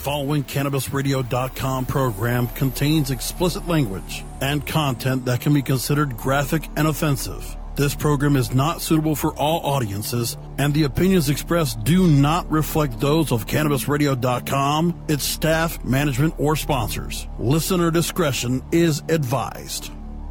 following CannabisRadio.com program contains explicit language and content that can be considered graphic and offensive. This program is not suitable for all audiences, and the opinions expressed do not reflect those of CannabisRadio.com, its staff, management, or sponsors. Listener discretion is advised.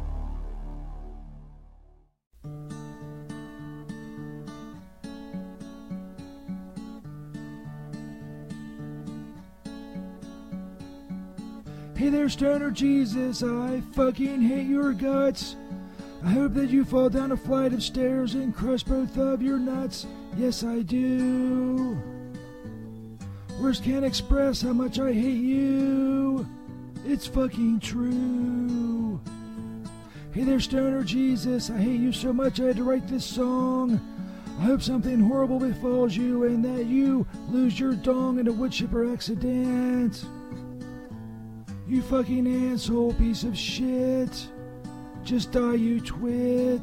Hey there, Stoner Jesus, I fucking hate your guts. I hope that you fall down a flight of stairs and crush both of your nuts. Yes, I do. Words can't express how much I hate you. It's fucking true. Hey there, Stoner Jesus, I hate you so much I had to write this song. I hope something horrible befalls you and that you lose your dong in a wood chipper accident. You fucking asshole piece of shit. Just die, you twit.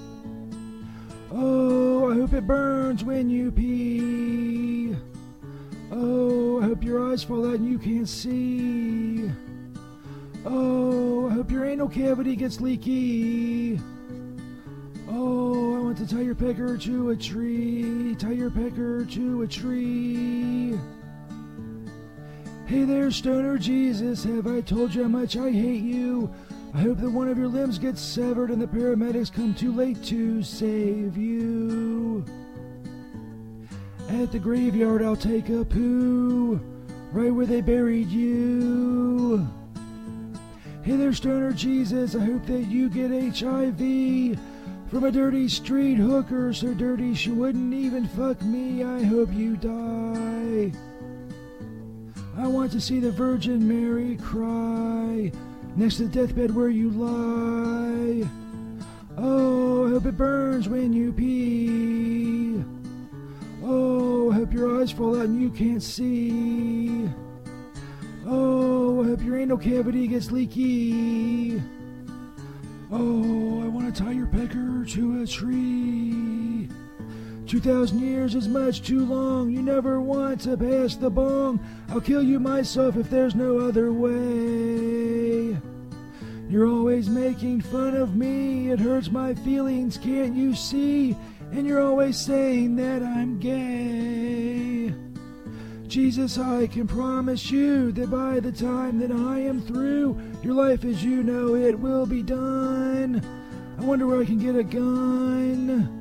Oh, I hope it burns when you pee. Oh, I hope your eyes fall out and you can't see. Oh, I hope your anal cavity gets leaky. Oh, I want to tie your pecker to a tree. Tie your pecker to a tree. Hey there, Stoner Jesus, have I told you how much I hate you? I hope that one of your limbs gets severed and the paramedics come too late to save you. At the graveyard I'll take a poo, right where they buried you. Hey there, Stoner Jesus, I hope that you get HIV from a dirty street hooker so dirty she wouldn't even fuck me. I hope you die. I want to see the Virgin Mary cry next to the deathbed where you lie. Oh, I hope it burns when you pee. Oh, I hope your eyes fall out and you can't see. Oh, I hope your anal cavity gets leaky. Oh, I want to tie your pecker to a tree. 2,000 years is much too long. You never want to pass the bong. I'll kill you myself if there's no other way. You're always making fun of me. It hurts my feelings, can't you see? And you're always saying that I'm gay. Jesus, I can promise you that by the time that I am through, your life as you know it will be done. I wonder where I can get a gun.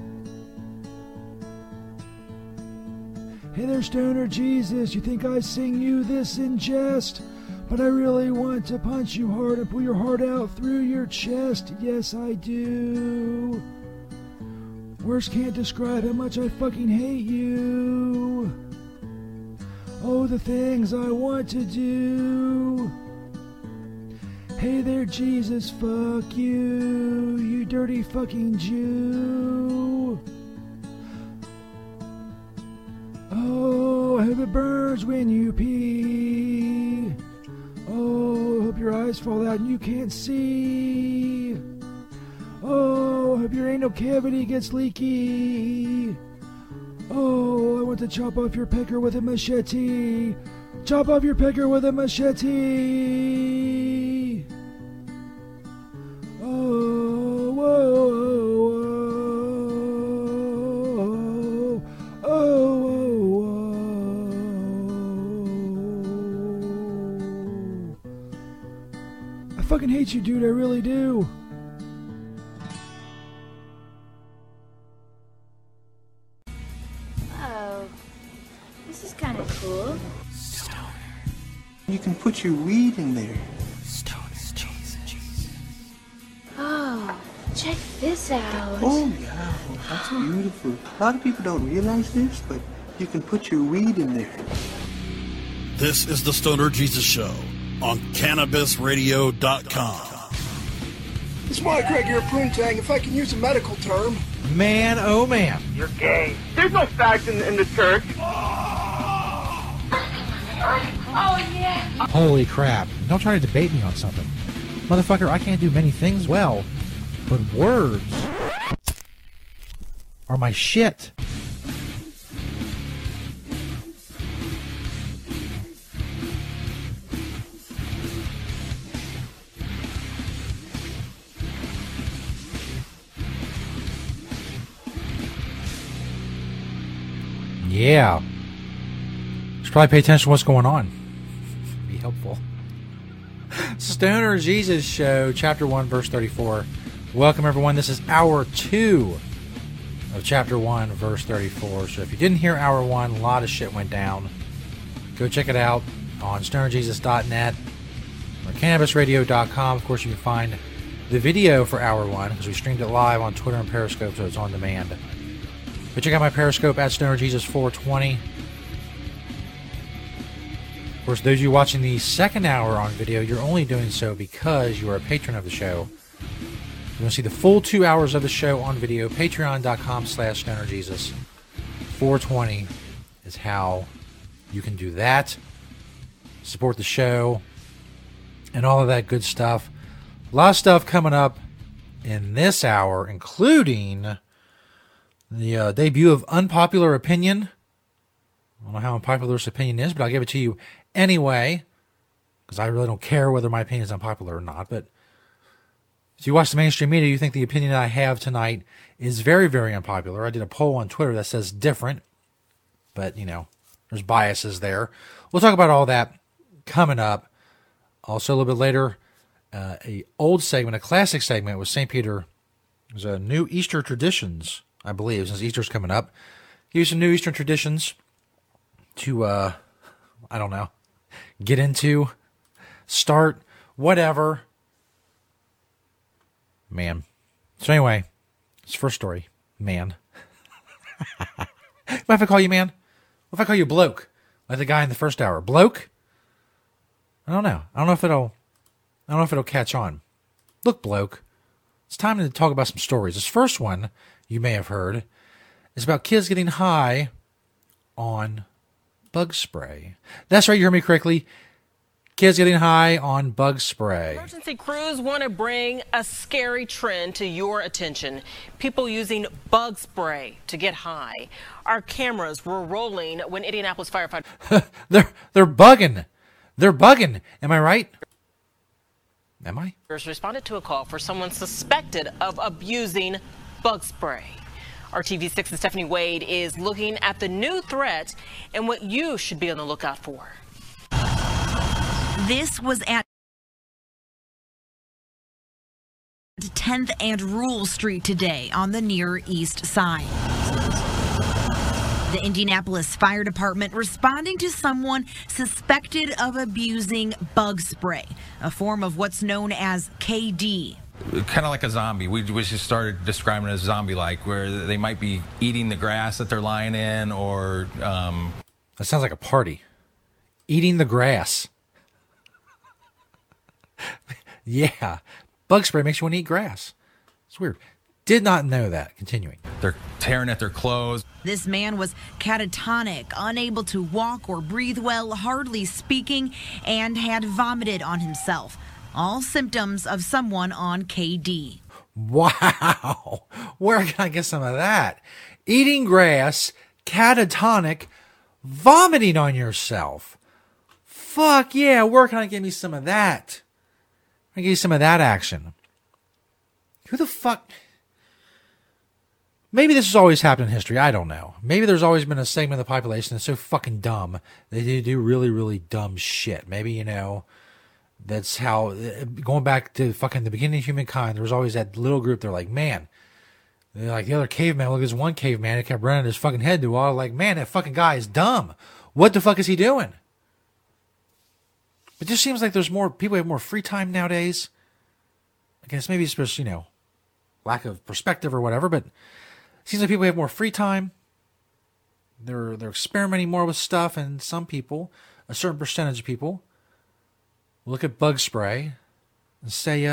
Hey there, Stoner Jesus, you think I sing you this in jest? But I really want to punch you hard and pull your heart out through your chest. Yes, I do. Words can't describe how much I fucking hate you. Oh, the things I want to do. Hey there, Jesus, fuck you, you dirty fucking Jew. Oh, I hope it burns when you pee. Oh, I hope your eyes fall out and you can't see. Oh, I hope your anal cavity gets leaky. Oh, I want to chop off your pecker with a machete. Chop off your pecker with a machete. Oh, whoa, whoa, whoa, oh, whoa. I fucking hate you, dude. I really do. Kind of cool. You can put your weed in there. Oh, check this out. Oh, yeah. That's beautiful. A lot of people don't realize this, but you can put your weed in there. This is the Stoner Jesus Show on CannabisRadio.com. It's Mike Regular Poontang, if I can use a medical term. Man, oh man. You're gay. There's no fags in the church. Oh, yeah. Holy crap. Don't try to debate me on something. Motherfucker, I can't do many things well, but words are my shit. Yeah. Should probably pay attention to what's going on. Be helpful. Stoner Jesus Show, Chapter 1, Verse 34. Welcome, everyone. This is Hour 2 of Chapter 1, Verse 34. So if you didn't hear Hour 1, a lot of shit went down. Go check it out on stonerjesus.net or cannabisradio.com. Of course, you can find the video for Hour 1 because we streamed it live on Twitter and Periscope, so it's on demand. But check out my Periscope at stonerjesus420. Of course, those of you watching the second hour on video, you're only doing so because you are a patron of the show. You want to see the full 2 hours of the show on video, patreon.com/stonerjesus. 420 is how you can do that. Support the show and all of that good stuff. A lot of stuff coming up in this hour, including the debut of Unpopular Opinion. I don't know how unpopular this opinion is, but I'll give it to you anyway, because I really don't care whether my opinion is unpopular or not. But if you watch the mainstream media, you think the opinion that I have tonight is very, very unpopular. I did a poll on Twitter that says different, but, you know, there's biases there. We'll talk about all that coming up. Also, a little bit later, a old segment, a classic segment with St. Peter. There's a new Easter traditions, I believe, since Easter's coming up. Here's some new Eastern traditions to, I don't know, get into, start, whatever. Man. So anyway, it's first story. Man. What if I call you man? What if I call you bloke? Like the guy in the first hour. Bloke? I don't know. I don't know if it'll catch on. Look, bloke. It's time to talk about some stories. This first one, you may have heard, is about kids getting high on bug spray. That's right, you heard me correctly. Kids getting high on bug spray. Emergency crews want to bring a scary trend to your attention. People using bug spray to get high. Our cameras were rolling when Indianapolis firefighters... They're bugging. They're bugging. Am I right? Am I? ...responded to a call for someone suspected of abusing bug spray. RTV6's Stephanie Wade is looking at the new threat and what you should be on the lookout for. This was at 10th and Rule Street today on the Near East Side. The Indianapolis Fire Department responding to someone suspected of abusing bug spray, a form of what's known as KD. Kind of like a zombie. We just started describing it as zombie-like, where they might be eating the grass that they're lying in, or... That sounds like a party. Eating the grass. Yeah. Bug spray makes you want to eat grass. It's weird. Did not know that. Continuing. They're tearing at their clothes. This man was catatonic, unable to walk or breathe well, hardly speaking, and had vomited on himself. All symptoms of someone on KD. Wow. Where can I get some of that? Eating grass, catatonic, vomiting on yourself. Fuck yeah, where can I get me some of that? I can give you some of that action. Who the fuck... Maybe this has always happened in history. I don't know. Maybe there's always been a segment of the population that's so fucking dumb. They do really, really dumb shit. Maybe, you know... That's how, going back to fucking the beginning of humankind, there was always that little group. They're like, man, they're like the other caveman. Look, there's one caveman that kept running his fucking head to the wall. Like, man, that fucking guy is dumb. What the fuck is he doing? It just seems like there's more people have more free time nowadays. I guess maybe it's just, you know, lack of perspective or whatever, but it seems like people have more free time. They're experimenting more with stuff, and some people, a certain percentage of people, look at bug spray and say,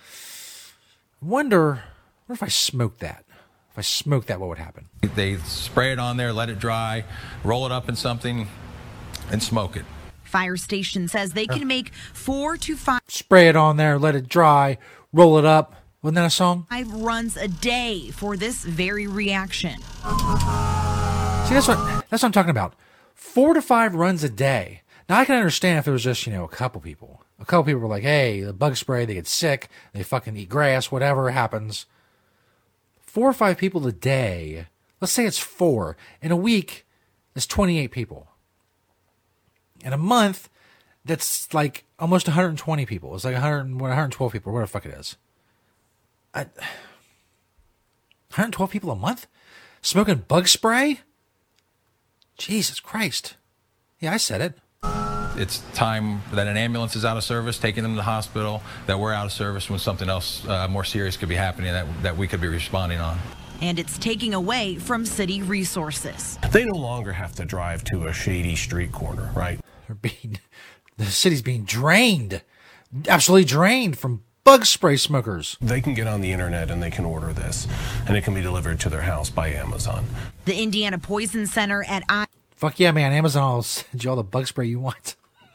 wonder if I smoke that. If I smoke that, what would happen? They spray it on there, let it dry, roll it up in something, and smoke it. Fire station says they can make 4 to 5... Spray it on there, let it dry, roll it up. Wasn't that a song? 5 runs a day for this very reaction. See, that's what I'm talking about. 4 to 5 runs a day. Now, I can understand if it was just, you know, a couple people. A couple people were like, hey, the bug spray, they get sick, they fucking eat grass, whatever happens. 4 or 5 people a day, let's say it's 4. In a week, is 28 people. In a month, that's like almost 120 people. It's like 112 people, whatever the fuck it is. 112 people a month? Smoking bug spray? Jesus Christ. Yeah, I said it. It's time that an ambulance is out of service, taking them to the hospital, that we're out of service when something else more serious could be happening that we could be responding on. And it's taking away from city resources. They no longer have to drive to a shady street corner, right? The city's being drained, absolutely drained from bug spray smokers. They can get on the internet and they can order this, and it can be delivered to their house by Amazon. The Indiana Poison Center at Fuck yeah, man. Amazon will send you all the bug spray you want.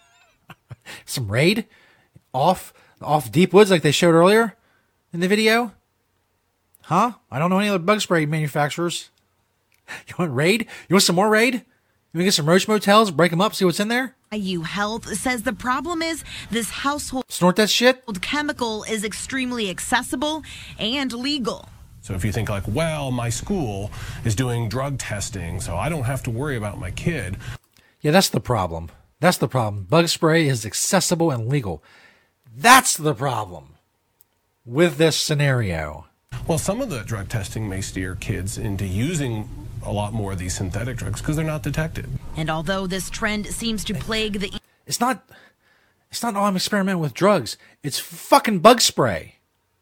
Some Raid? Off Deep Woods like they showed earlier in the video? Huh? I don't know any other bug spray manufacturers. You want Raid? You want some more Raid? You want to get some Roach Motels, break them up, see what's in there? IU Health says the problem is this household snort that shit chemical is extremely accessible and legal. So if you think like, well, my school is doing drug testing, so I don't have to worry about my kid. Yeah, that's the problem. That's the problem. Bug spray is accessible and legal. That's the problem with this scenario. Well, some of the drug testing may steer kids into using a lot more of these synthetic drugs because they're not detected. And although this trend seems to plague the... It's not I'm experimenting with drugs. It's fucking bug spray.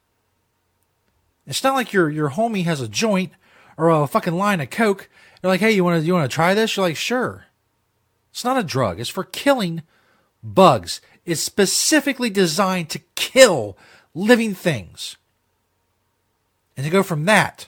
It's not like your homie has a joint or a fucking line of coke. They're like, hey, you want to try this? You're like, sure. It's not a drug. It's for killing bugs. It's specifically designed to kill living things. And to go from that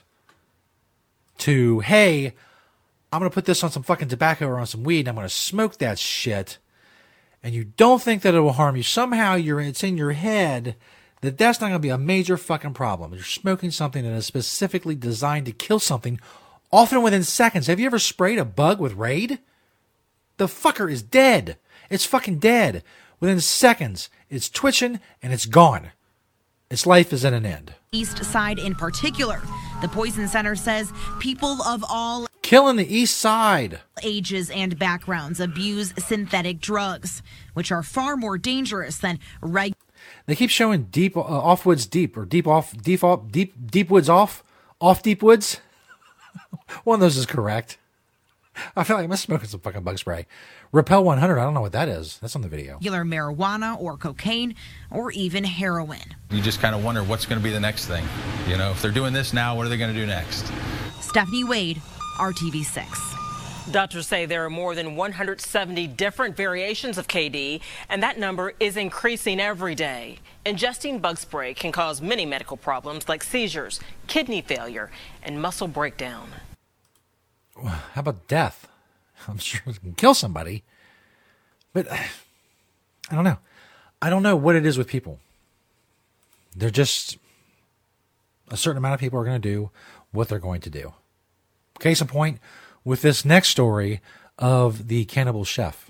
to, hey, I'm going to put this on some fucking tobacco or on some weed and I'm going to smoke that shit. And you don't think that it will harm you. Somehow it's in your head that that's not going to be a major fucking problem. You're smoking something that is specifically designed to kill something, often within seconds. Have you ever sprayed a bug with Raid? The fucker is dead. It's fucking dead. Within seconds, it's twitching and it's gone. Its life is at an end. East Side in particular. The Poison Center says people of all killing the East Side ages and backgrounds abuse synthetic drugs, which are far more dangerous than regular. They keep showing deep off woods deep or deep woods off deep woods. One of those is correct. I feel like I'm smoking some fucking bug spray. Repel 100. I don't know what that is. That's on the video. Regular marijuana or cocaine or even heroin. You just kind of wonder what's going to be the next thing. You know, if they're doing this now, what are they going to do next? Stephanie Wade, RTV6. Doctors say there are more than 170 different variations of KD, and that number is increasing every day. Ingesting bug spray can cause many medical problems like seizures, kidney failure, and muscle breakdown. How about death? I'm sure it can kill somebody. But I don't know. I don't know what it is with people. They're just... a certain amount of people are going to do what they're going to do. Case in point, with this next story of the cannibal chef.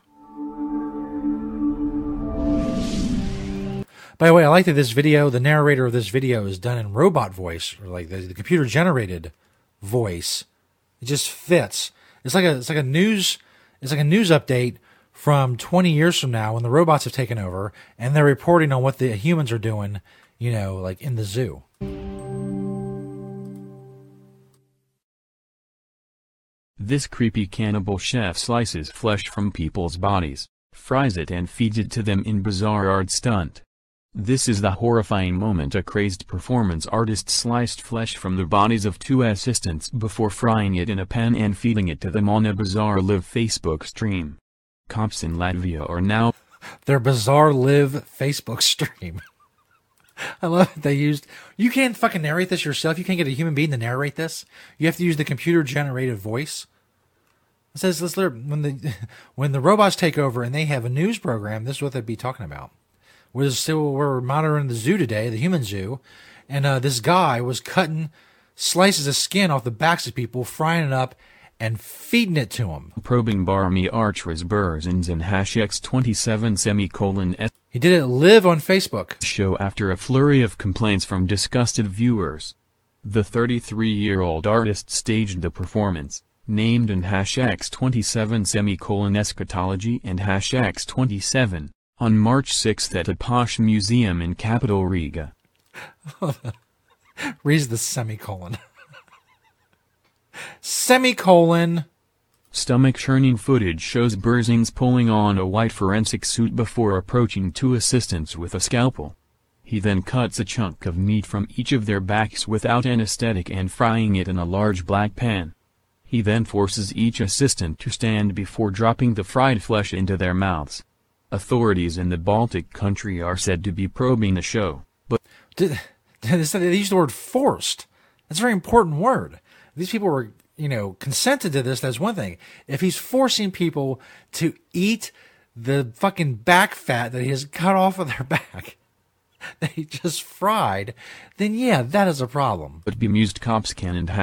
By the way, I like that this video, the narrator of this video is done in robot voice, or like the computer-generated voice. It just fits. It's like a news update from 20 years from now when the robots have taken over and they're reporting on what the humans are doing, you know, like in the zoo. This creepy cannibal chef slices flesh from people's bodies, fries it and feeds it to them in bizarre art stunt. This is the horrifying moment a crazed performance artist sliced flesh from the bodies of two assistants before frying it in a pan and feeding it to them on a bizarre live Facebook stream. Cops in Latvia are now... Their bizarre live Facebook stream. I love it. They used... You can't fucking narrate this yourself. You can't get a human being to narrate this. You have to use the computer-generated voice. It says, when the robots take over and they have a news program, this is what they'd be talking about. We're monitoring the zoo today, the human zoo, and this guy was cutting slices of skin off the backs of people, frying it up, and feeding it to them. Probing Barmy Archers Burzins and #27 He did it live on Facebook. Show after a flurry of complaints from disgusted viewers. The 33-year-old artist staged the performance, named in #X27 eschatology and #X27, on March 6 at a posh museum in capital Riga. Reads the semicolon. Semicolon. Stomach-churning footage shows Berzings pulling on a white forensic suit before approaching two assistants with a scalpel. He then cuts a chunk of meat from each of their backs without anesthetic and frying it in a large black pan. He then forces each assistant to stand before dropping the fried flesh into their mouths. Authorities in the Baltic country are said to be probing the show, but... They used the word forced. That's a very important word. These people were, consented to this, that's one thing. If he's forcing people to eat the fucking back fat that he has cut off of their back, that he just fried, then yeah, that is a problem. But bemused cops can and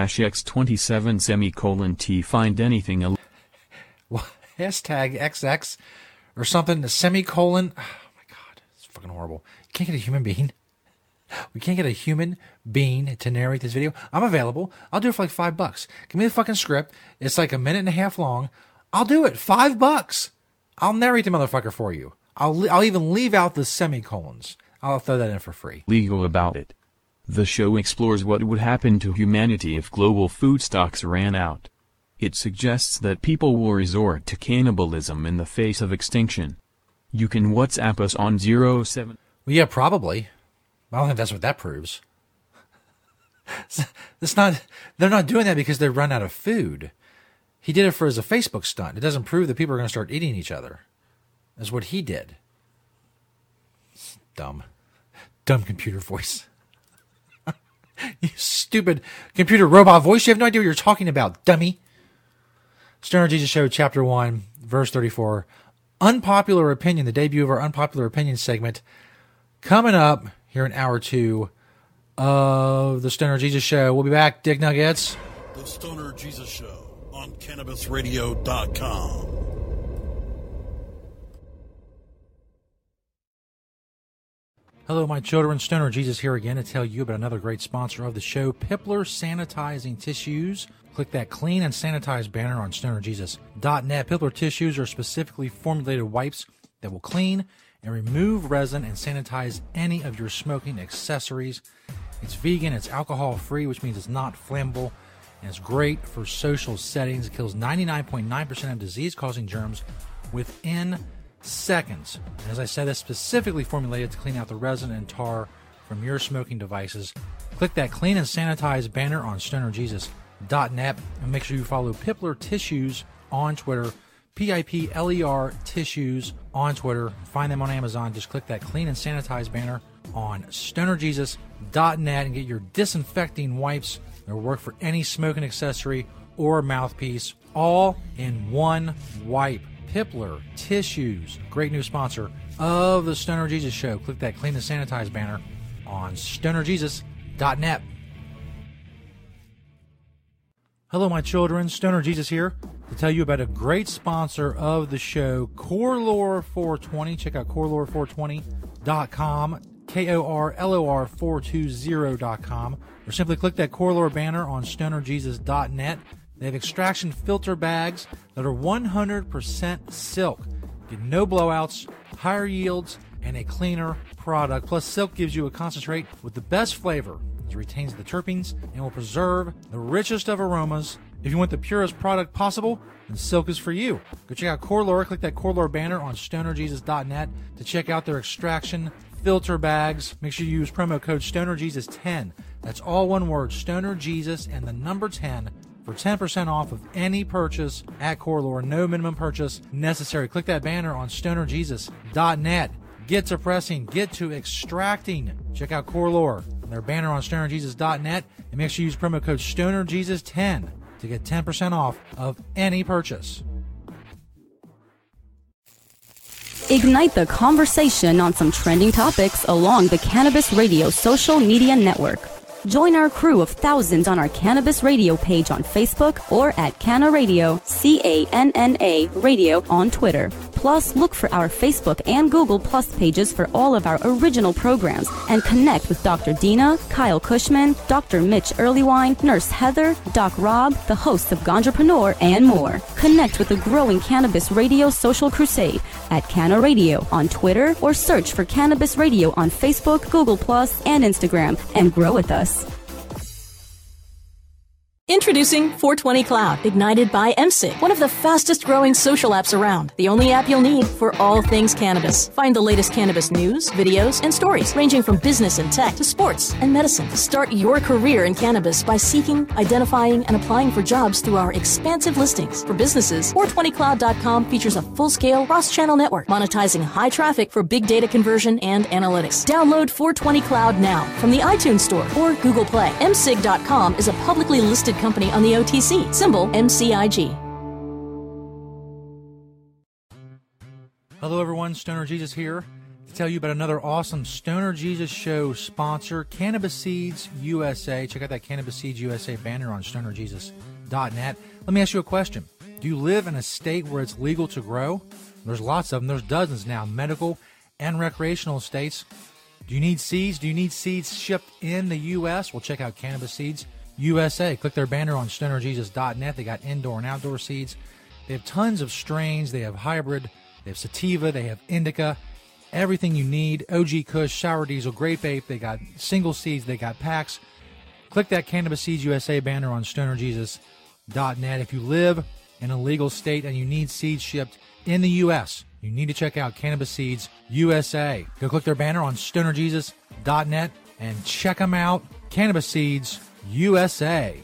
#X27 find anything well, #XX or something, semicolon. Oh my God, it's fucking horrible. You can't get a human being. We can't get a human being to narrate this video. I'm available. I'll do it for like $5. Give me the fucking script. It's like 1.5 minutes long. I'll do it. $5. I'll narrate the motherfucker for you. I'll even leave out the semicolons. I'll throw that in for free. Legal about it. The show explores what would happen to humanity if global food stocks ran out. It suggests that people will resort to cannibalism in the face of extinction. You can WhatsApp us on 07... Well, yeah, probably. I don't think that's what that proves. They're not doing that because they run out of food. He did it as a Facebook stunt. It doesn't prove that people are going to start eating each other. That's what he did. It's dumb. Dumb computer voice. You stupid computer robot voice. You have no idea what you're talking about, dummy. Stoner Jesus Show, Chapter 1, Verse 34. Unpopular Opinion, the debut of our Unpopular Opinion segment. Coming up here in hour 2 of the Stoner Jesus Show. We'll be back, Dick Nuggets. The Stoner Jesus Show on CannabisRadio.com. Hello, my children. Stoner Jesus here again to tell you about another great sponsor of the show, Pipler Sanitizing Tissues. Click that clean and sanitize banner on stonerjesus.net. Pipler tissues are specifically formulated wipes that will clean and remove resin and sanitize any of your smoking accessories. It's vegan, it's alcohol-free, which means it's not flammable, and it's great for social settings. It kills 99.9% of disease-causing germs within seconds. And as I said, it's specifically formulated to clean out the resin and tar from your smoking devices. Click that clean and sanitize banner on stonerjesus.net and make sure you follow Pipler Tissues on Twitter, Pipler Tissues on Twitter. Find them on Amazon. Just click that clean and sanitize banner on stonerjesus.net and get your disinfecting wipes that will work for any smoking accessory or mouthpiece, all in one wipe. Pipler Tissues, great new sponsor of the Stoner Jesus Show. Click that clean and sanitize banner on stonerjesus.net. Hello, my children. Stoner Jesus here to tell you about a great sponsor of the show, Corelore420. Check out Corelore420.com, KORLOR420.com, or simply click that Corelore banner on stonerjesus.net. They have extraction filter bags that are 100% silk. Get no blowouts, higher yields, and a cleaner product. Plus, silk gives you a concentrate with the best flavor. It retains the terpenes and will preserve the richest of aromas. If you want the purest product possible, then silk is for you. Go check out Corelore. Click that Corelore banner on stonerjesus.net to check out their extraction filter bags. Make sure you use promo code StonerJesus10. That's all one word, StonerJesus and the number 10 for 10% off of any purchase at Corelore. No minimum purchase necessary. Click that banner on stonerjesus.net. Get to pressing. Get to extracting. Check out Corelore and their banner on stonerjesus.net. And make sure you use promo code StonerJesus10 to get 10% off of any purchase. Ignite the conversation on some trending topics along the Cannabis Radio social media network. Join our crew of thousands on our Cannabis Radio page on Facebook or at Canna Radio, CANNA Radio on Twitter. Plus, look for our Facebook and Google Plus pages for all of our original programs and connect with Dr. Dina, Kyle Cushman, Dr. Mitch Earlywine, Nurse Heather, Doc Rob, the hosts of Ganjapreneur, and more. Connect with the growing Cannabis Radio Social Crusade at Canna Radio on Twitter or search for Cannabis Radio on Facebook, Google Plus, and Instagram and grow with us. Introducing 420 Cloud, ignited by MSIG, one of the fastest growing social apps around. The only app you'll need for all things cannabis. Find the latest cannabis news, videos, and stories, ranging from business and tech to sports and medicine. Start your career in cannabis by seeking, identifying, and applying for jobs through our expansive listings. For businesses, 420cloud.com features a full-scale cross-channel network, monetizing high traffic for big data conversion and analytics. Download 420 Cloud now from the iTunes Store or Google Play. MSIG.com is a publicly listed company on the OTC, symbol MCIG. Hello everyone, Stoner Jesus here to tell you about another awesome Stoner Jesus Show sponsor, Cannabis Seeds USA. Check out that Cannabis Seeds USA banner on stonerjesus.net. Let me ask you a question. Do you live in a state where it's legal to grow? There's lots of them. There's dozens now, medical and recreational states. Do you need seeds? Do you need seeds shipped in the U.S.? Well, check out Cannabis Seeds USA. Click their banner on stonerjesus.net. They got indoor and outdoor seeds. They have tons of strains. They have hybrid. They have sativa. They have indica. Everything you need. OG Kush, Sour Diesel, Grape Ape. They got single seeds. They got packs. Click that Cannabis Seeds USA banner on stonerjesus.net. If you live in a legal state and you need seeds shipped in the U.S., you need to check out Cannabis Seeds USA. Go click their banner on stonerjesus.net and check them out. Cannabis Seeds USA.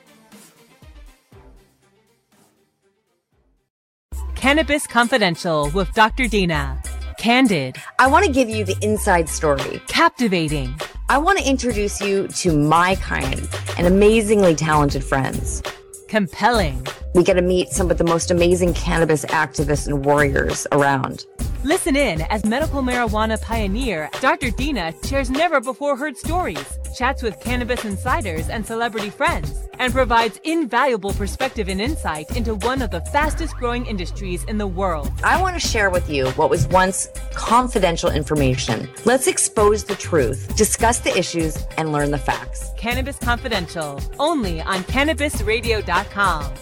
Cannabis Confidential with Dr. Dina. Candid. I want to give you the inside story. Captivating. I want to introduce you to my kind and amazingly talented friends. Compelling. We get to meet some of the most amazing cannabis activists and warriors around. Listen in as medical marijuana pioneer Dr. Dina shares never-before-heard stories, chats with cannabis insiders and celebrity friends, and provides invaluable perspective and insight into one of the fastest-growing industries in the world. I want to share with you what was once confidential information. Let's expose the truth, discuss the issues, and learn the facts. Cannabis Confidential, only on CannabisRadio.com.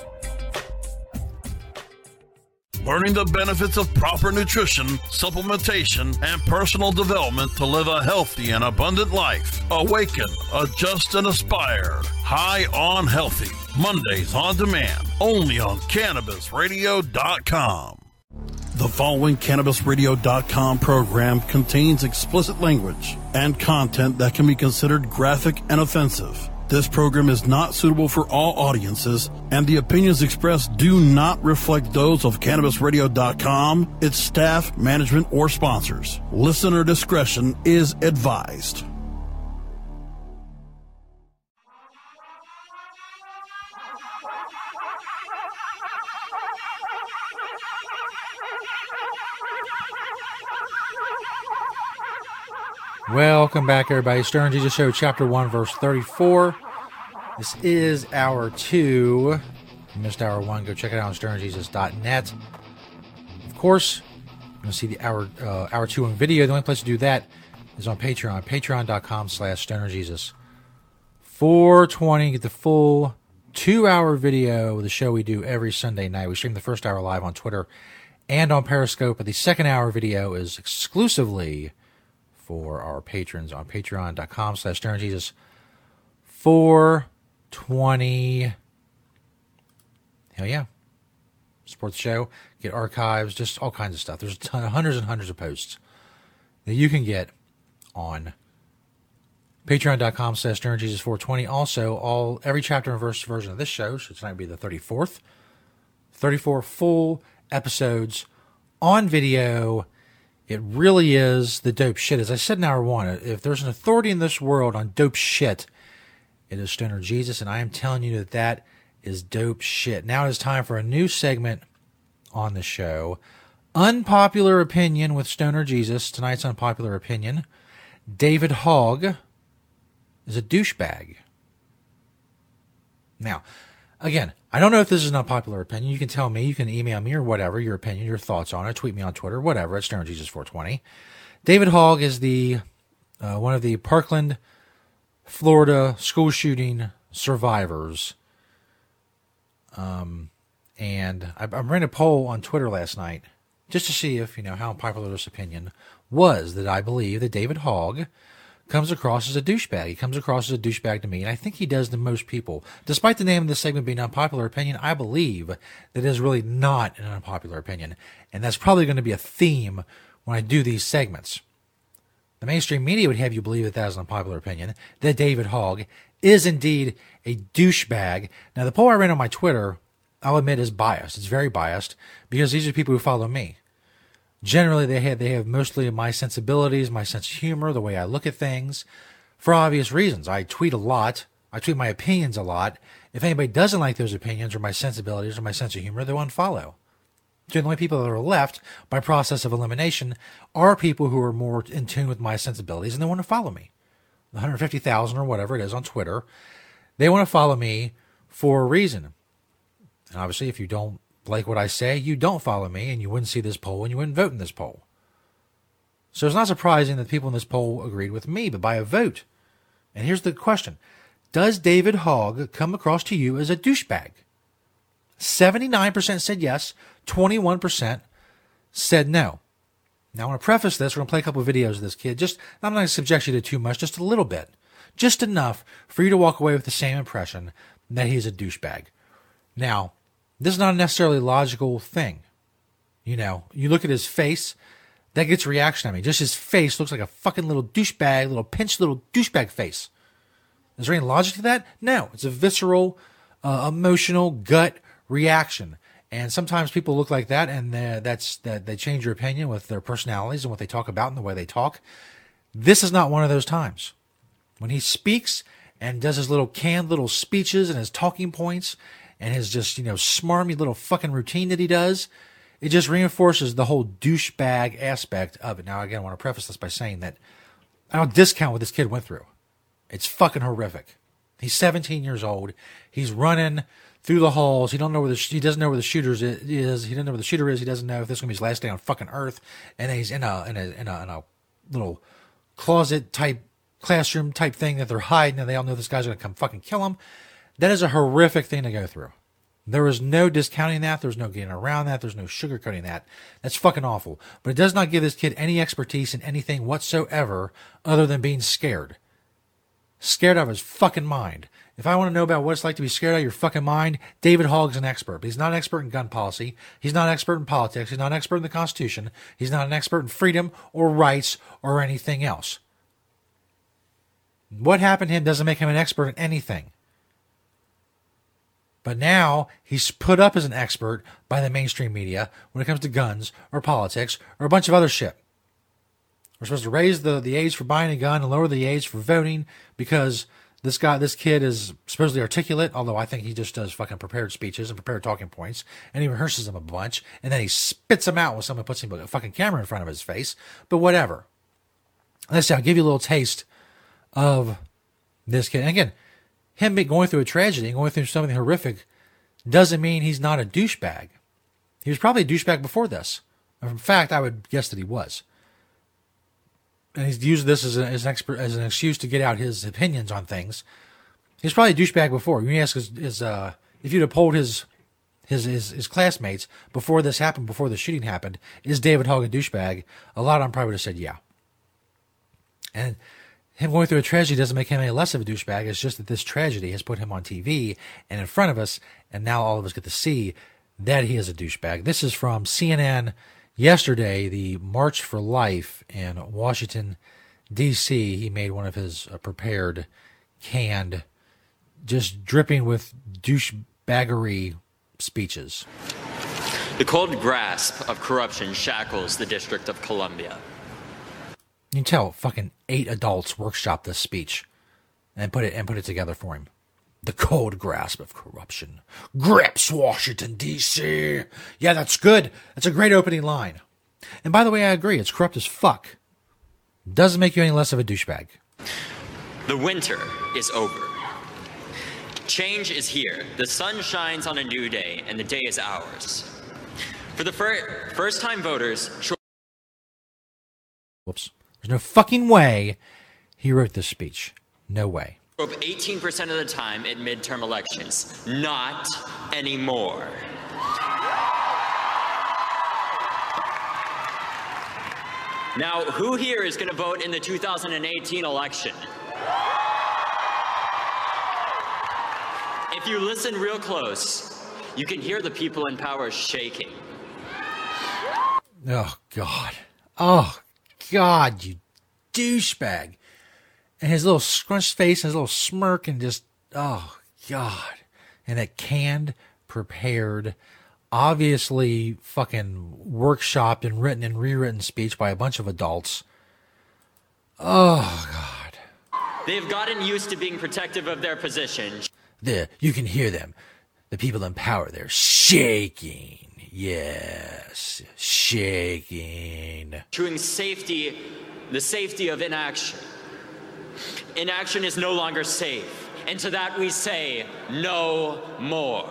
Learning the benefits of proper nutrition, supplementation, and personal development to live a healthy and abundant life. Awaken, adjust, and aspire. High on Healthy. Mondays on demand. Only on CannabisRadio.com. The following CannabisRadio.com program contains explicit language and content that can be considered graphic and offensive. This program is not suitable for all audiences, and the opinions expressed do not reflect those of CannabisRadio.com, its staff, management, or sponsors. Listener discretion is advised. Welcome back, everybody. Stoner Jesus Show, Chapter 1, Verse 34. This is Hour 2. If you missed Hour 1, go check it out on stonerjesus.net. Of course, you're going to see the Hour 2 on video. The only place to do that is on Patreon. Patreon.com/stonerjesus. 420, get the full 2-hour video of the show we do every Sunday night. We stream the first hour live on Twitter and on Periscope, but the second hour video is exclusively for our patrons on patreon.com/stonerjesus. 420. Hell yeah. Support the show, get archives, just all kinds of stuff. There's hundreds and hundreds of posts that you can get on patreon.com/stonerjesus420. Also, every chapter and verse version of this show, so tonight will be the 34th. 34 full episodes on video. It really is the dope shit. As I said in Hour 1, if there's an authority in this world on dope shit, it is Stoner Jesus, and I am telling you that that is dope shit. Now it is time for a new segment on the show. Unpopular Opinion with Stoner Jesus. Tonight's Unpopular Opinion. David Hogg is a douchebag. Now, Again, I don't know if this is an unpopular opinion. You can tell me, you can email me or whatever, your opinion, your thoughts on it. Tweet me on Twitter, whatever, at StonerJesus420. David Hogg is the one of the Parkland, Florida school shooting survivors. And I ran a poll on Twitter last night just to see if, how unpopular this opinion was, that I believe that David Hogg comes across as a douchebag. He comes across as a douchebag to me, and I think he does to most people. Despite the name of this segment being an unpopular opinion, I believe that it is really not an unpopular opinion, and that's probably going to be a theme when I do these segments. The mainstream media would have you believe that that is an unpopular opinion, that David Hogg is indeed a douchebag. Now, the poll I ran on my Twitter, I'll admit, is biased. It's very biased, because these are people who follow me. Generally, they have mostly my sensibilities, my sense of humor, the way I look at things, for obvious reasons. I tweet a lot. I tweet my opinions a lot. If anybody doesn't like those opinions or my sensibilities or my sense of humor, they'll unfollow. The only people that are left by process of elimination are people who are more in tune with my sensibilities and they want to follow me. The 150,000 or whatever it is on Twitter, they want to follow me for a reason. And obviously, if you don't like what I say, you don't follow me, and you wouldn't see this poll, and you wouldn't vote in this poll. So it's not surprising that people in this poll agreed with me, but by a vote. And here's the question. Does David Hogg come across to you as a douchebag? 79% said yes, 21% said no. Now, I want to preface this. We're going to play a couple of videos of this kid. I'm not going to subject you to too much, just a little bit. Just enough for you to walk away with the same impression that he's a douchebag. Now, this is not a necessarily logical thing. You look at his face, that gets reaction on me. Just his face looks like a fucking little douchebag, little pinched little douchebag face. Is there any logic to that? No. It's a visceral, emotional, gut reaction. And sometimes people look like that, and they change your opinion with their personalities and what they talk about and the way they talk. This is not one of those times. When he speaks and does his little canned little speeches and his talking points and his just, smarmy little fucking routine that he does, it just reinforces the whole douchebag aspect of it. Now, again, I want to preface this by saying that I don't discount what this kid went through. It's fucking horrific. He's 17 years old. He's running through the halls. He doesn't know where the shooter is. He doesn't know where the shooter is. He doesn't know if this is going to be his last day on fucking Earth. And he's in a little closet type, classroom type thing that they're hiding, and they all know this guy's going to come fucking kill him. That is a horrific thing to go through. There is no discounting that. There's no getting around that. There's no sugarcoating that. That's fucking awful. But it does not give this kid any expertise in anything whatsoever other than being scared. Scared out of his fucking mind. If I want to know about what it's like to be scared out of your fucking mind, David Hogg's an expert. But he's not an expert in gun policy. He's not an expert in politics. He's not an expert in the Constitution. He's not an expert in freedom or rights or anything else. What happened to him doesn't make him an expert in anything. But now he's put up as an expert by the mainstream media when it comes to guns or politics or a bunch of other shit. We're supposed to raise the age for buying a gun and lower the age for voting because this kid is supposedly articulate, although I think he just does fucking prepared speeches and prepared talking points, and he rehearses them a bunch, and then he spits them out when someone puts a fucking camera in front of his face. But whatever. Let's see, I'll give you a little taste of this kid. And again, him going through a tragedy and going through something horrific doesn't mean he's not a douchebag. He was probably a douchebag before this. In fact, I would guess that he was. And he's used this as an excuse to get out his opinions on things. He's probably a douchebag before. You ask if you'd have polled his classmates before this happened, before the shooting happened, is David Hogg a douchebag? A lot of them probably would have said yeah. And him going through a tragedy doesn't make him any less of a douchebag. It's just that this tragedy has put him on TV and in front of us, and now all of us get to see that he is a douchebag. This is from CNN yesterday, the March for Life in Washington, D.C. He made one of his prepared, canned, just dripping with douchebaggery speeches. The cold grasp of corruption shackles the District of Columbia. You can tell fucking 8 adults workshopped this speech and put it together for him. The cold grasp of corruption grips Washington, D.C. Yeah, that's good. That's a great opening line. And by the way, I agree. It's corrupt as fuck. Doesn't make you any less of a douchebag. The winter is over. Change is here. The sun shines on a new day, and the day is ours. For the first-time voters... Whoops. There's no fucking way he wrote this speech. No way. Up 18% of the time at midterm elections. Not anymore. Now, who here is going to vote in the 2018 election? If you listen real close, you can hear the people in power shaking. Oh, God. Oh, God, you douchebag. And his little scrunched face and his little smirk and just, oh, God. And that canned, prepared, obviously fucking workshopped and written and rewritten speech by a bunch of adults. Oh, God. They've gotten used to being protective of their position. There, you can hear them. The people in power, they're shaking. Yes, shaking. Ensuring safety, the safety of inaction. Inaction is no longer safe. And to that we say, no more.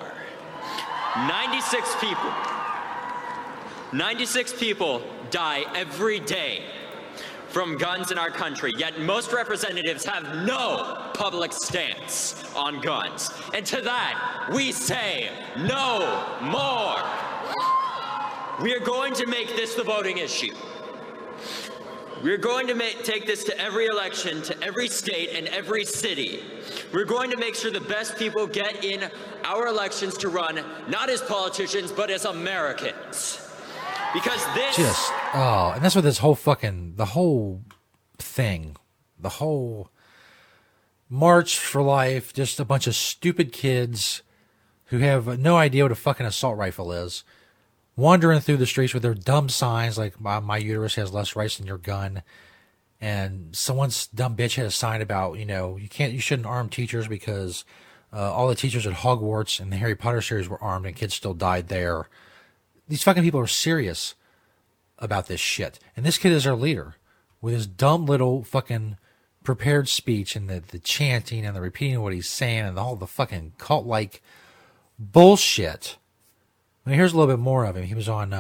96 people die every day from guns in our country, yet most representatives have no public stance on guns. And to that, we say no more. We are going to make this the voting issue. We're going to take this to every election, to every state and every city. We're going to make sure the best people get in our elections to run, not as politicians, but as Americans. Because this... and that's what this whole fucking, the whole thing, the whole March for Life, just a bunch of stupid kids who have no idea what a fucking assault rifle is, wandering through the streets with their dumb signs like my uterus has less rights than your gun, and someone's dumb bitch had a sign about, you shouldn't arm teachers because all the teachers at Hogwarts and the Harry Potter series were armed and kids still died there. These fucking people are serious about this shit. And this kid is our leader with his dumb little fucking prepared speech and the chanting and the repeating of what he's saying and all the fucking cult-like bullshit. I mean, here's a little bit more of him. He was on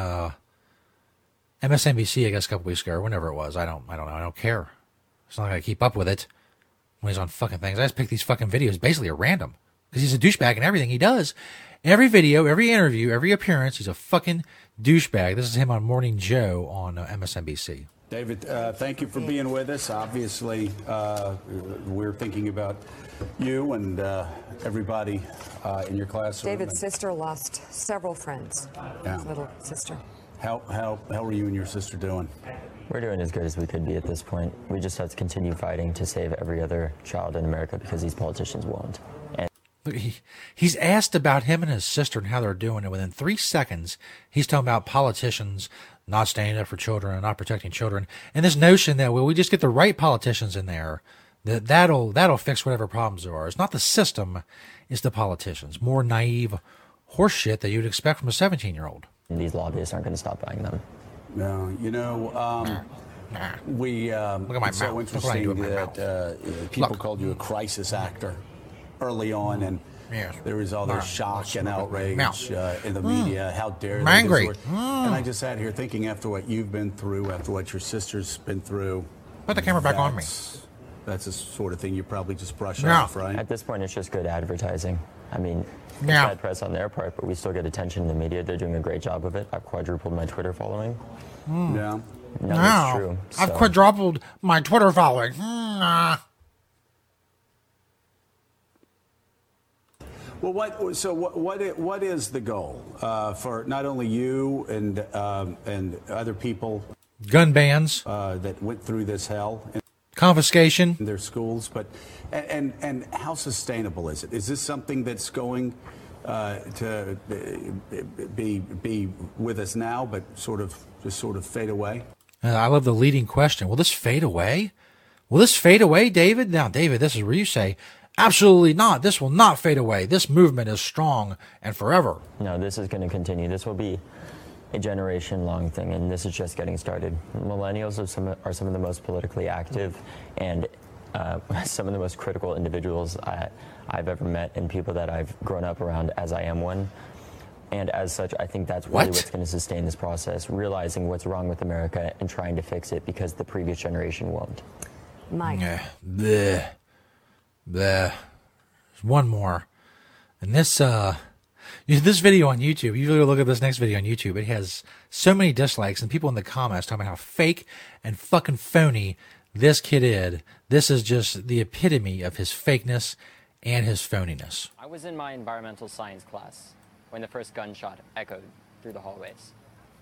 MSNBC, I guess, a couple weeks ago or whenever it was. I don't know. I don't care. It's not going to keep up with it when he's on fucking things. I just pick these fucking videos basically at random because he's a douchebag in everything he does. Every video, every interview, every appearance, he's a fucking douchebag. This is him on Morning Joe on MSNBC. David, thank you for being with us. Obviously, we're thinking about you and everybody in your classroom. David's sister lost several friends. Yeah. His little sister. How are you and your sister doing? We're doing as good as we could be at this point. We just have to continue fighting to save every other child in America because these politicians won't. Look, he's asked about him and his sister and how they're doing, and within 3 seconds, he's talking about politicians not standing up for children and not protecting children, and this notion that we just get the right politicians in there, that'll fix whatever problems there are. It's not the system, it's the politicians. More naive horseshit that you'd expect from a 17-year-old. These lobbyists aren't going to stop buying them. No, it's so interesting that people called you a crisis actor early on, and there was all this shock and outrage in the media. How dare they? Angry. And I just sat here thinking, after what you've been through, after what your sister's been through. Put the camera back on me. That's the sort of thing you probably just brush off, right? At this point, it's just good advertising. I mean, it's bad press on their part, but we still get attention in the media. They're doing a great job of it. I've quadrupled my Twitter following. Yeah. No, it's true. I've quadrupled my Twitter following. Well, what is the goal for not only you and other people, gun bans that went through this hell, confiscation in their schools, but and how sustainable is it? Is this something that's going to be with us now, but sort of fade away? I love the leading question. Will this fade away? Will this fade away, David? Now, David, this is where you say, absolutely not. This will not fade away. This movement is strong and forever. No, this is going to continue. This will be a generation-long thing, and this is just getting started. Millennials are some of the most politically active, and some of the most critical individuals I've ever met and people that I've grown up around as I am one. And as such, I think that's really what's going to sustain this process, realizing what's wrong with America and trying to fix it because the previous generation won't. Mike. Bleh. There's one more. And this video on YouTube, you really look at this next video on YouTube, it has so many dislikes and people in the comments talking about how fake and fucking phony this kid is. This is just the epitome of his fakeness and his phoniness. I was in my environmental science class when the first gunshot echoed through the hallways.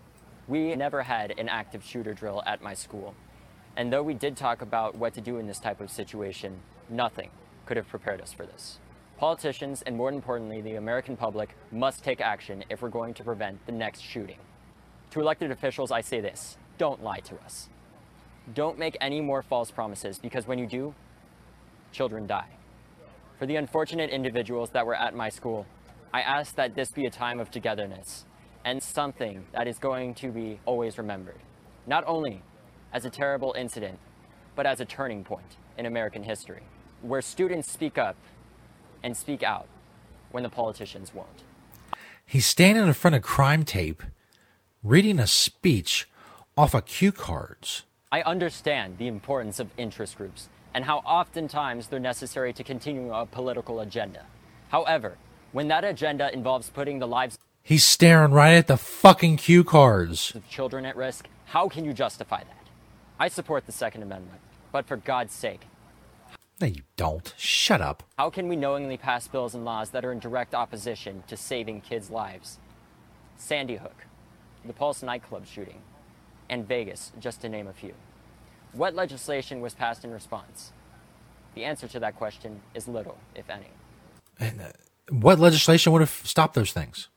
We never had an active shooter drill at my school. And though we did talk about what to do in this type of situation, nothing could have prepared us for this. Politicians, and more importantly, the American public, must take action if we're going to prevent the next shooting. To elected officials, I say this: don't lie to us. Don't make any more false promises, because when you do, children die. For the unfortunate individuals that were at my school, I ask that this be a time of togetherness and something that is going to be always remembered, not only as a terrible incident, but as a turning point in American history, where students speak up and speak out when the politicians won't. He's standing in front of Crime Tape, reading a speech off of cue cards. I understand the importance of interest groups and how oftentimes they're necessary to continue a political agenda. However, when that agenda involves putting the lives He's staring right at the fucking cue cards of children at risk, how can you justify that? I support the Second Amendment, but for God's sake. No, you don't. Shut up. How can we knowingly pass bills and laws that are in direct opposition to saving kids' lives? Sandy Hook, the Pulse nightclub shooting, and Vegas, just to name a few. What legislation was passed in response? The answer to that question is little, if any. And what legislation would have stopped those things?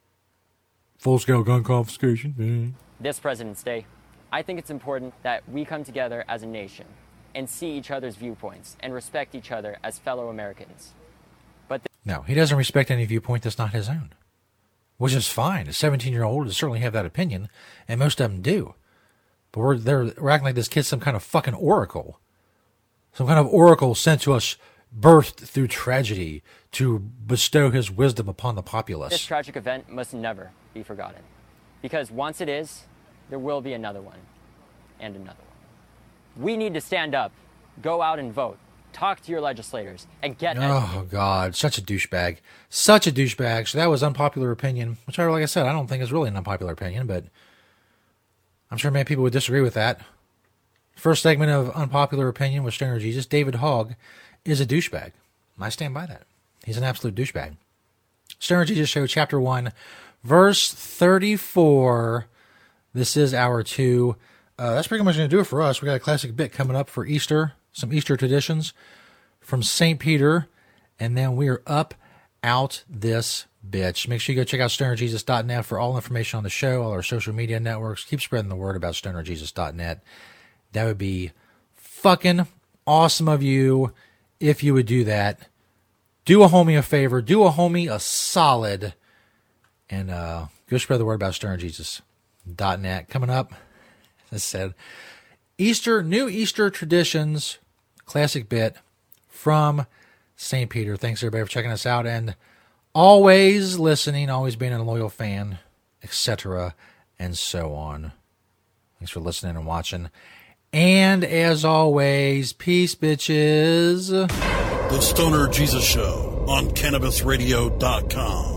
Full-scale gun confiscation. This President's Day, I think it's important that we come together as a nation and see each other's viewpoints and respect each other as fellow Americans. But no, he doesn't respect any viewpoint that's not his own, which is fine. A 17-year-old would certainly have that opinion, and most of them do. But we're acting like this kid's some kind of fucking oracle. Some kind of oracle sent to us, birthed through tragedy, to bestow his wisdom upon the populace. This tragic event must never be forgotten. Because once it is, there will be another one, and another one. We need to stand up, go out and vote, talk to your legislators, and get... Oh, God, such a douchebag. Such a douchebag. So that was unpopular opinion, which, like I said, I don't think is really an unpopular opinion, but I'm sure many people would disagree with that. First segment of Unpopular Opinion with Stoner Jesus. David Hogg is a douchebag. I stand by that. He's an absolute douchebag. Stoner Jesus Show, Chapter 1, Verse 34. This is Hour 2. That's pretty much going to do it for us. We got a classic bit coming up for Easter. Some Easter traditions from St. Peter. And then we are up out this bitch. Make sure you go check out stonerjesus.net for all information on the show, all our social media networks. Keep spreading the word about stonerjesus.net. That would be fucking awesome of you if you would do that. Do a homie a favor. Do a homie a solid. And go spread the word about stonerjesus.net. Coming up, as I said, new Easter traditions, classic bit from St. Peter. Thanks everybody for checking us out and always listening, always being a loyal fan, etc. and so on. Thanks for listening and watching. And as always, peace, bitches. The Stoner Jesus Show on CannabisRadio.com.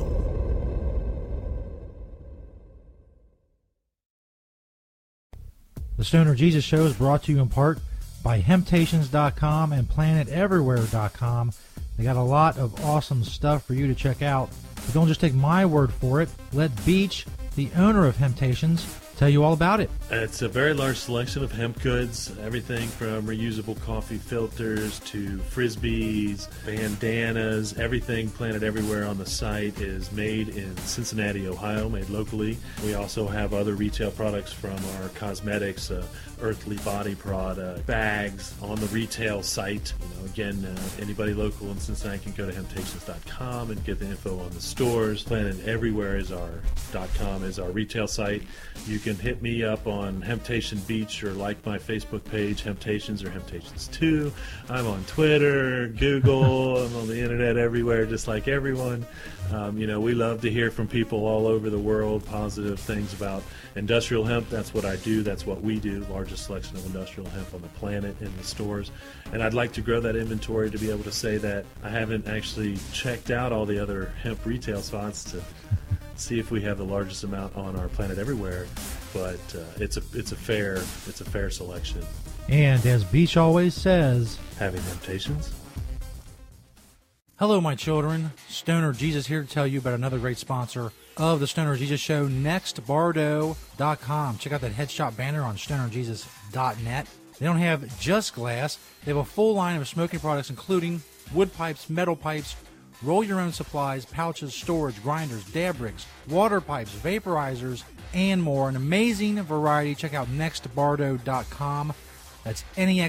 The Stoner Jesus Show is brought to you in part by Hemptations.com and PlanetEverywhere.com. They got a lot of awesome stuff for you to check out. But don't just take my word for it. Let Beach, the owner of Hemptations, tell you all about it. It's a very large selection of hemp goods, everything from reusable coffee filters to frisbees, bandanas, everything Planet Everywhere on the site is made in Cincinnati, Ohio, made locally. We also have other retail products from our cosmetics, Earthly Body product, bags on the retail site. Again, anybody local in Cincinnati can go to Hemptations.com and get the info on the stores. Planet Everywhere is our .com is our retail site. You can hit me up on on Hemptation Beach or like my Facebook page, Hemptations or Hemptations 2. I'm on Twitter, Google, I'm on the internet everywhere, just like everyone. We love to hear from people all over the world, positive things about industrial hemp. That's what I do. That's what we do. Largest selection of industrial hemp on the planet in the stores. And I'd like to grow that inventory to be able to say that I haven't actually checked out all the other hemp retail spots to see if we have the largest amount on our planet everywhere. But it's a fair selection. And as Beach always says, having temptations. Hello, my children. Stoner Jesus here to tell you about another great sponsor of the Stoner Jesus Show, NextBardo.com. Check out that headshot banner on StonerJesus.net. They don't have just glass. They have a full line of smoking products, including wood pipes, metal pipes, roll your own supplies, pouches, storage, grinders, dab rigs, water pipes, vaporizers, and more. An amazing variety. Check out NextBardo.com. That's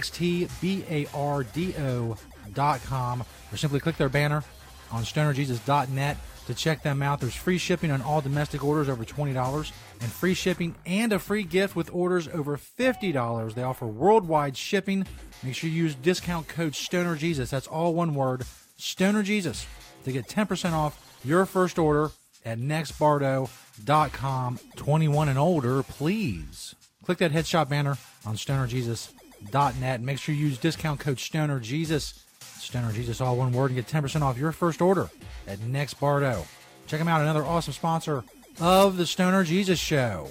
NextBardo.com. Or simply click their banner on StonerJesus.net to check them out. There's free shipping on all domestic orders over $20 and free shipping and a free gift with orders over $50. They offer worldwide shipping. Make sure you use discount code StonerJesus. That's all one word, StonerJesus, to get 10% off your first order at NextBardo.com. 21 and older, please. Click that headshot banner on StonerJesus.net. Make sure you use discount code StonerJesus. Stoner Jesus, all one word, and get 10% off your first order at Next Bardo. Check them out, another awesome sponsor of the Stoner Jesus Show.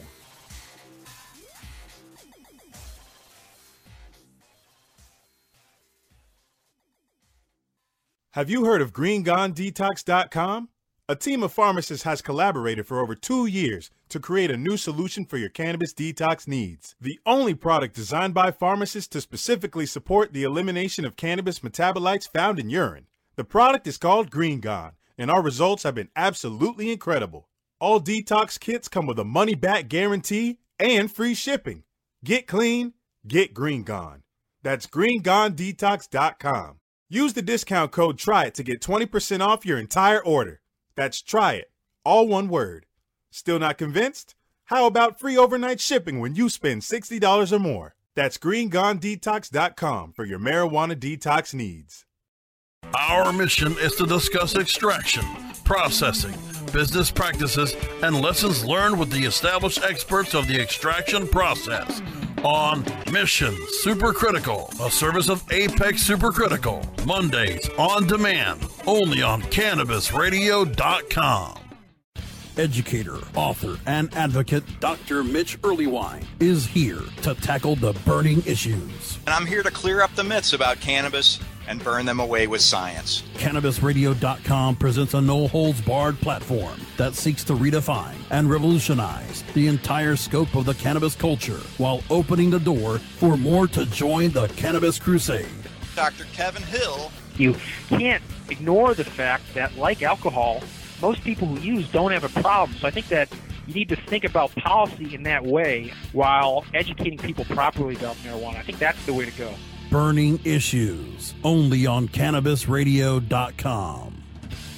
Have you heard of GreenGoneDetox.com? A team of pharmacists has collaborated for over 2 years to create a new solution for your cannabis detox needs. The only product designed by pharmacists to specifically support the elimination of cannabis metabolites found in urine. The product is called Green Gone, and our results have been absolutely incredible. All detox kits come with a money-back guarantee and free shipping. Get clean, get Green Gone. That's GreenGoneDetox.com. Use the discount code TRY IT to get 20% off your entire order. That's try it, all one word. Still not convinced? How about free overnight shipping when you spend $60 or more? That's GreenGoneDetox.com for your marijuana detox needs. Our mission is to discuss extraction, processing, business practices, and lessons learned with the established experts of the extraction process. On Mission Supercritical, a service of Apex Supercritical. Mondays on demand, only on CannabisRadio.com. Educator, author, and advocate Dr. Mitch Earlywine is here to tackle the burning issues. And I'm here to clear up the myths about cannabis and burn them away with science. CannabisRadio.com presents a no-holds-barred platform that seeks to redefine and revolutionize the entire scope of the cannabis culture while opening the door for more to join the cannabis crusade. Dr. Kevin Hill. You can't ignore the fact that, like alcohol, most people who use don't have a problem. So I think that you need to think about policy in that way while educating people properly about marijuana. I think that's the way to go. Burning issues, only on CannabisRadio.com.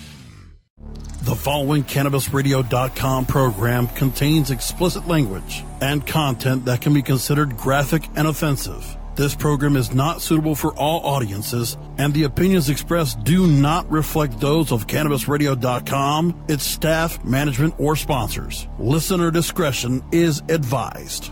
The following CannabisRadio.com program contains explicit language and content that can be considered graphic and offensive. This program is not suitable for all audiences, and the opinions expressed do not reflect those of CannabisRadio.com, its staff, management, or sponsors. Listener discretion is advised.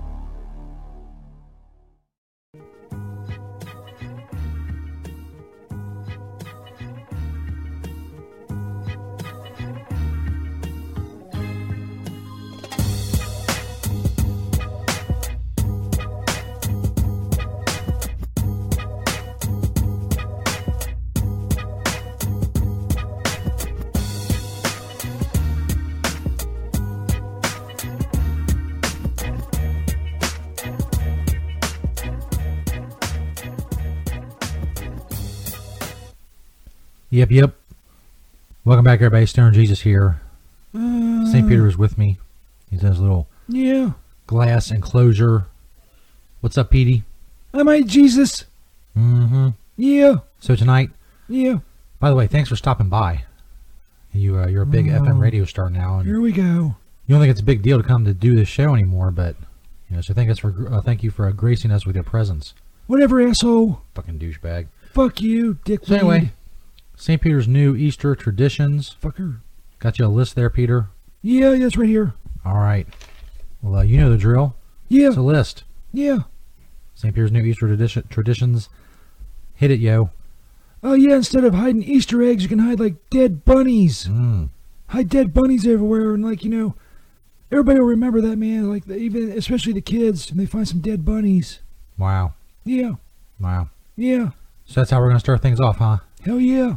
Yep. Welcome back, everybody. Stoner Jesus here. St. Peter is with me. He's in his little glass enclosure. What's up, Petey? I'm my Jesus. Mm-hmm. Yeah. So tonight. Yeah. By the way, thanks for stopping by. You're a big FM radio star now. And here we go. You don't think it's a big deal to come to do this show anymore, but So thank you for gracing us with your presence. Whatever, asshole. Fucking douchebag. Fuck you, dickweed. So anyway, St. Peter's new Easter traditions. Fucker. Got you a list there, Peter? Yeah, it's right here. All right. Well, you know the drill. Yeah. It's a list. Yeah. St. Peter's new Easter traditions. Hit it, yo. Oh, yeah, instead of hiding Easter eggs, you can hide, like, dead bunnies. Hide dead bunnies everywhere, and, like, everybody will remember that, man. Like, even, especially the kids, and they find some dead bunnies. Wow. Yeah. Wow. Yeah. So that's how we're going to start things off, huh? Hell yeah.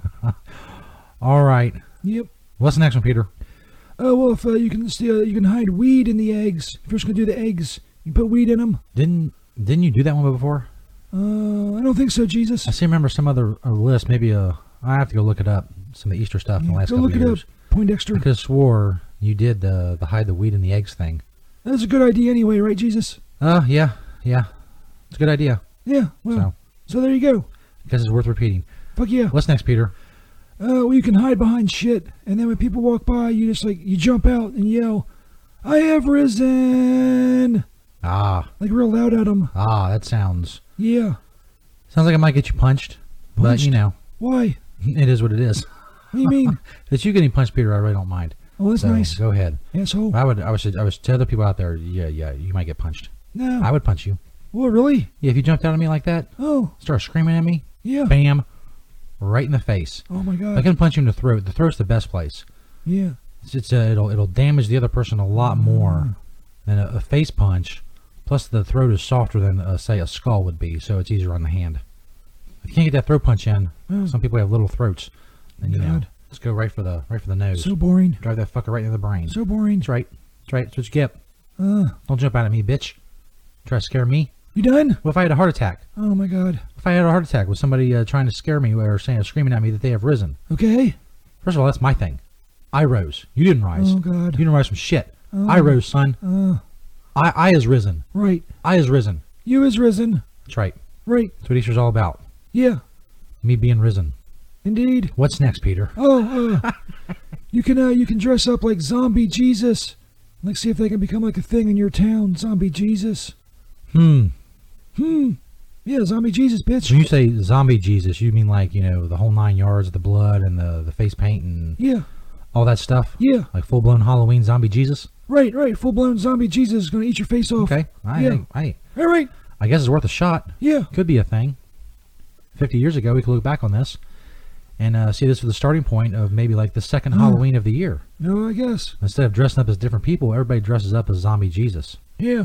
All right. Yep. What's the next one, Peter? Oh, well, if you can hide weed in the eggs. If you're just going to do the eggs, you put weed in them. Didn't you do that one before? I don't think so, Jesus. I see. Remember some other list. Maybe I have to go look it up. Some of the Easter stuff in the last couple of years. Go look it up, Poindexter. I could have swore you did the hide the weed in the eggs thing. That's a good idea anyway, right, Jesus? Yeah. It's a good idea. Yeah. Well, so there you go. I guess it's worth repeating. Fuck yeah. What's next, Peter? Well, you can hide behind shit, and then when people walk by, you just you jump out and yell, "I have risen!" Like real loud at them. That sounds. Yeah. Sounds like I might get you punched. But Why? It is what it is. What do you mean? If it's you getting punched, Peter, I really don't mind. Oh, that's nice. Go ahead, asshole. I was to other people out there. Yeah, you might get punched. No. I would punch you. Well, really? Yeah, if you jumped out at me like that. Oh. Start screaming at me. Yeah. Bam. Right in the face. Oh my God. I can punch you in the throat. The throat's the best place. Yeah. It'll damage the other person a lot more than a face punch. Plus, the throat is softer than say a skull would be, so it's easier on the hand. If you can't get that throat punch in, some people have little throats. Then just go right for the nose. So boring. Drive that fucker right into the brain. So boring. That's right. That's what you get. Don't jump out at me, bitch. Try to scare me. You done? What if I had a heart attack? Oh my God. If I had a heart attack with somebody trying to scare me or screaming at me that they have risen. Okay. First of all, that's my thing. I rose. You didn't rise. Oh God. You didn't rise from shit. I rose, son. I is risen. Right. I is risen. You is risen. That's right. Right. That's what Easter's all about. Yeah. Me being risen. Indeed. What's next, Peter? You can dress up like Zombie Jesus. Like, see if they can become like a thing in your town. Zombie Jesus. Yeah, Zombie Jesus, bitch. When you say Zombie Jesus, you mean like, the whole 9 yards, the blood and the face paint and all that stuff? Yeah. Like full-blown Halloween Zombie Jesus? Right. Full-blown Zombie Jesus is going to eat your face off. Okay. All right. I guess it's worth a shot. Yeah. Could be a thing. 50 years ago, we could look back on this and see this as the starting point of maybe like the second Halloween of the year. No, I guess. Instead of dressing up as different people, everybody dresses up as Zombie Jesus. Yeah.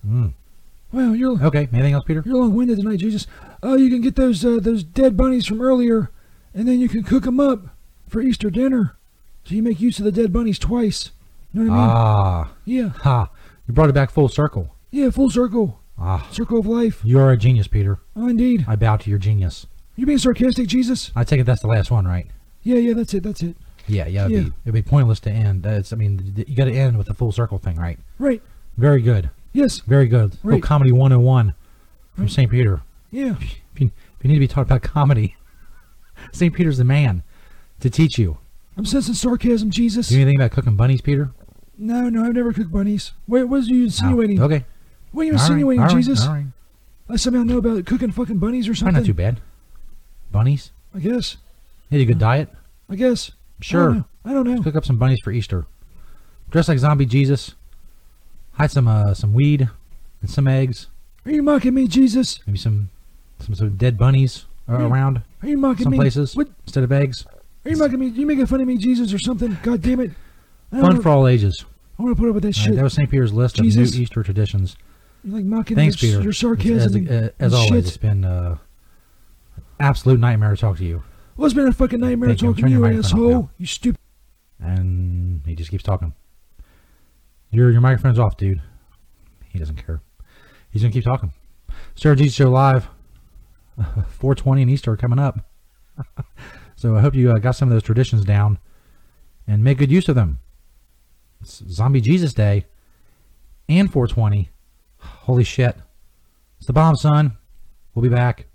Well, you're okay. Anything else, Peter? You're long-winded tonight, Jesus. You can get those dead bunnies from earlier, and then you can cook them up for Easter dinner. So you make use of the dead bunnies twice. You know what I mean? Yeah. Ha! You brought it back full circle. Yeah, full circle. Circle of life. You are a genius, Peter. Oh, indeed. I bow to your genius. You being sarcastic, Jesus? I take it that's the last one, right? Yeah, that's it. Yeah. It'd be pointless to end. You got to end with the full circle thing, right? Right. Very good. Yes. Very good. Right. Little comedy 101 from St. Peter. Yeah. If you need to be taught about comedy, St. Peter's the man to teach you. I'm sensing sarcasm, Jesus. Do you know anything about cooking bunnies, Peter? No, I've never cooked bunnies. What are you insinuating? Oh, okay. What are you insinuating, Jesus? All right. I somehow know about cooking fucking bunnies or something. Not too bad. Bunnies? I guess. You had a good diet? I guess. Sure. I don't know. Let's cook up some bunnies for Easter. Dress like Zombie Jesus. Hide some weed and some eggs. Are you mocking me, Jesus? Maybe some dead bunnies around. Are you mocking some me? Places instead of eggs. Are you mocking me? You making fun of me, Jesus, or something? God damn it! Fun for all ages. I want to put up with that shit. That was St. Peter's list of new Easter traditions. You're like mocking Peter. Your sarcasm. As always, shit. it's been an absolute nightmare to talk to you. Well, it's been a fucking nightmare talking to you, asshole. You stupid. And he just keeps talking. Your microphone's off, dude. He doesn't care. He's gonna keep talking. Sarah Jesus Show Live, 420 and Easter coming up. So I hope you got some of those traditions down and make good use of them. It's Zombie Jesus Day and 420. Holy shit. It's the bomb, son. We'll be back.